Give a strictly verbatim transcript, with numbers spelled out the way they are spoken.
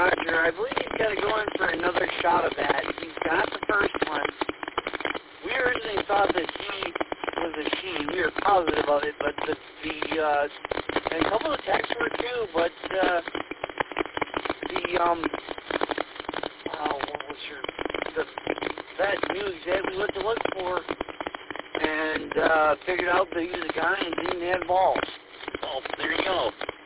Roger. I believe he's got to go in for another shot of that. He's got the first one. We originally thought that he was a she. We were positive of it, but the, the uh, and a couple of texts were too, but uh, the, um, oh, what was your, the vet knew exactly what to look for and uh, figured out that he was a guy and didn't have balls. Oh, there you go.